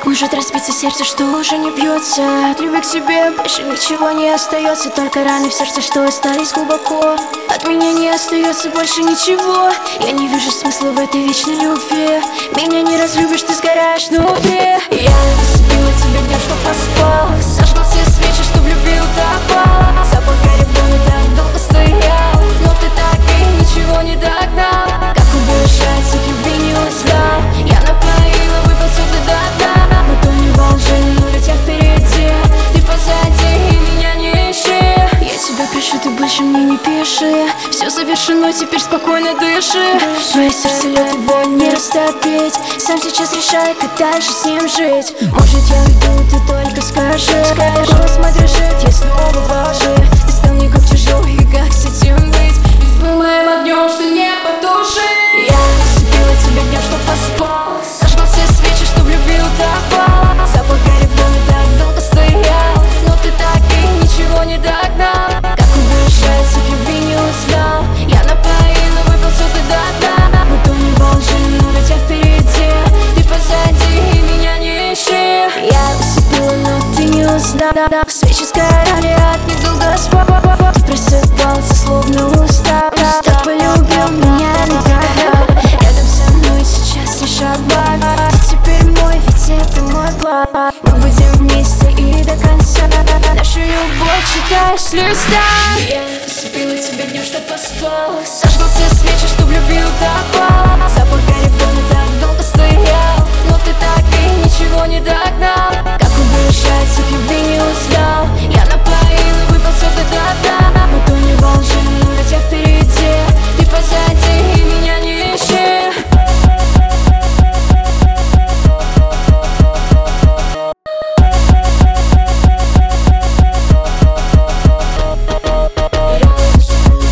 Может разбиться сердце, что уже не бьется. От любви к тебе больше ничего не остается, только раны в сердце, что остались глубоко. От меня не остается больше ничего. Я не вижу смысла в этой вечной любви. Меня не разлюбишь, ты сгораешь внутри. Я засыпила тебе днем, что поспал. Сожгла все свечи, что в любви утопал. Запах гари в доме так долго стоял, но ты так и ничего не догнал. Как убежать, от любви не узнал. Я напоила, выпил сюда до дна. Мы тонем во лжи, но ведь я впереди, ты позади и меня не ищи. Я тебя пишу, ты больше мне не пиши. Все завершено, теперь спокойно дыши. Твое сердце лед, его не растопить. Сам сейчас решай, как дальше с ним жить. Может я уйду, ты только скажи. Голос мой дрожит, я снова в лжи. Ты стал мне как чужой, и как с этим быть? Ведь был моим огнем, что не потуши. Я засыпила тебе днем, что поспал. Сожгла все свечи, что в любви утопал. Запах гари в доме так долго стоял, но ты так и ничего не догнал. Как убежать, от любви не узнал. Я напоила, выпил сюда до дна. Мы тонем во лжи, но ведь я впереди, ты позади и меня не ищи. Я усыпила, но ты не узнал. Свечи сгорали от недолго спал. Ты просыпался, словно устал. Так полюбил меня надо. Рядом со мной сейчас лишь обман. Ты теперь мой, ведь это мой план. Мы будем вместе и до конца. Нашу любовь читаешь с листа. Я усыпила тебя днем, что поспал. Сожгла все свечи, что в любви